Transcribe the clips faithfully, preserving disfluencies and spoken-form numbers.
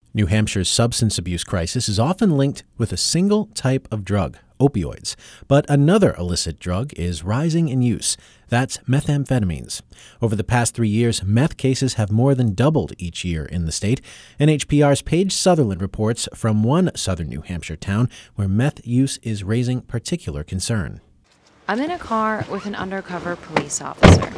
New Hampshire's substance abuse crisis is often linked with a single type of drug, opioids. But another illicit drug is rising in use. That's methamphetamines. Over the past three years, meth cases have more than doubled each year in the state. N H P R's Paige Sutherland reports from one southern New Hampshire town where meth use is raising particular concern. I'm in a car with an undercover police officer.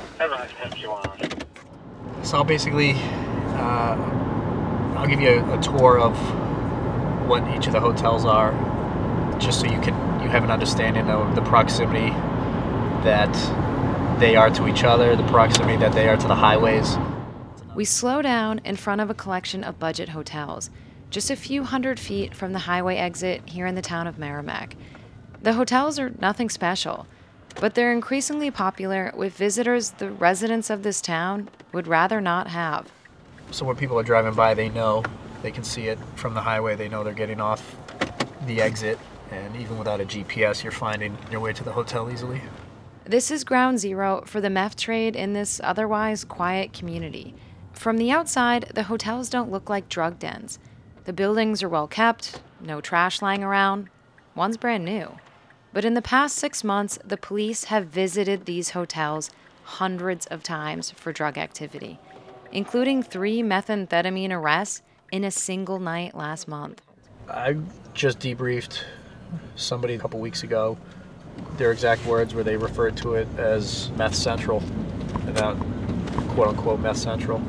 So I'll basically, uh, I'll give you a, a tour of what each of the hotels are, just so you can you have an understanding of the proximity that they are to each other, the proximity that they are to the highways. We slow down in front of a collection of budget hotels, just a few hundred feet from the highway exit here in the town of Merrimack. The hotels are nothing special, but they're increasingly popular with visitors the residents of this town would rather not have. So when people are driving by, they know, they can see it from the highway, they know they're getting off the exit, and even without a G P S, you're finding your way to the hotel easily. This is ground zero for the meth trade in this otherwise quiet community. From the outside, the hotels don't look like drug dens. The buildings are well kept, no trash lying around. One's brand new. But in the past six months, the police have visited these hotels hundreds of times for drug activity, including three methamphetamine arrests in a single night last month. I just debriefed somebody a couple weeks ago. Their exact words were they referred to it as meth central, and that quote-unquote meth central.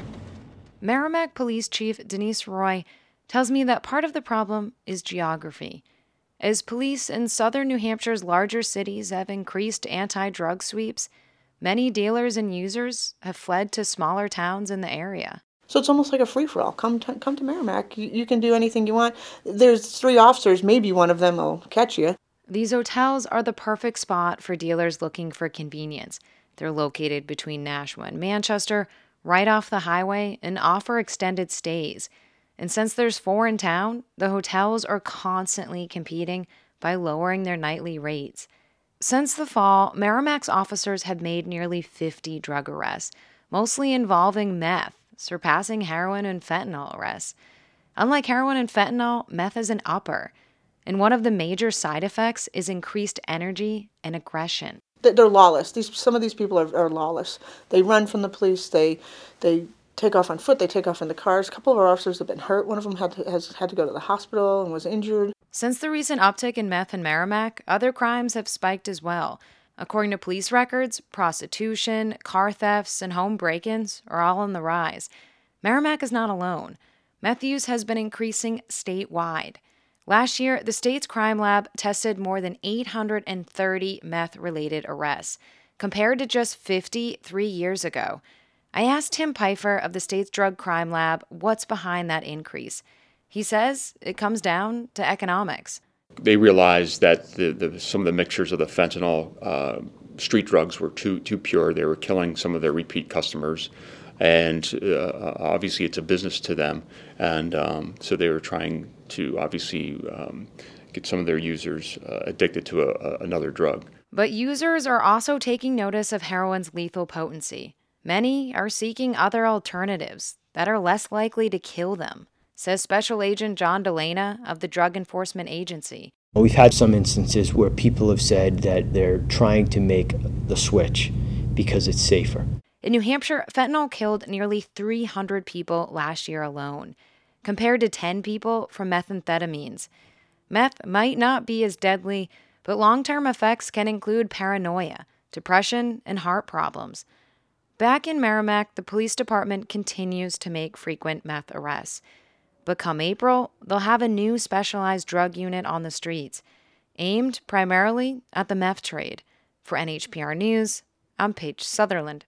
Merrimack Police Chief Denise Roy tells me that part of the problem is geography. As police in southern New Hampshire's larger cities have increased anti-drug sweeps, many dealers and users have fled to smaller towns in the area. So it's almost like a free-for-all. Come to, come to Merrimack. You, you can do anything you want. There's three officers. Maybe one of them will catch you. These hotels are the perfect spot for dealers looking for convenience. They're located between Nashua and Manchester, right off the highway, and offer extended stays. And since there's four in town, the hotels are constantly competing by lowering their nightly rates. Since the fall, Merrimack's officers have made nearly fifty drug arrests, mostly involving meth, surpassing heroin and fentanyl arrests. Unlike heroin and fentanyl, meth is an upper, and one of the major side effects is increased energy and aggression. They're lawless. These some of these people are, are lawless. They run from the police. They they take off on foot. They take off in the cars. A couple of our officers have been hurt. One of them had to, has had to go to the hospital and was injured. Since the recent uptick in meth in Merrimack, other crimes have spiked as well. According to police records, prostitution, car thefts, and home break-ins are all on the rise. Merrimack is not alone. Meth use has been increasing statewide. Last year, the state's crime lab tested more than eight hundred thirty meth-related arrests, compared to just fifty three years ago. I asked Tim Pfeiffer of the state's drug crime lab what's behind that increase. He says it comes down to economics. They realized that the, the, some of the mixtures of the fentanyl uh, street drugs were too too pure. They were killing some of their repeat customers, and uh, obviously it's a business to them. And um, so they were trying to obviously um, get some of their users uh, addicted to a, a, another drug. But users are also taking notice of heroin's lethal potency. Many are seeking other alternatives that are less likely to kill them, says Special Agent John Delana of the Drug Enforcement Agency. We've had some instances where people have said that they're trying to make the switch because it's safer. In New Hampshire, fentanyl killed nearly three hundred people last year alone, compared to ten people from methamphetamines. Meth might not be as deadly, but long-term effects can include paranoia, depression, and heart problems. Back in Merrimack, the police department continues to make frequent meth arrests. But come April, they'll have a new specialized drug unit on the streets, aimed primarily at the meth trade. For N H P R News, I'm Paige Sutherland.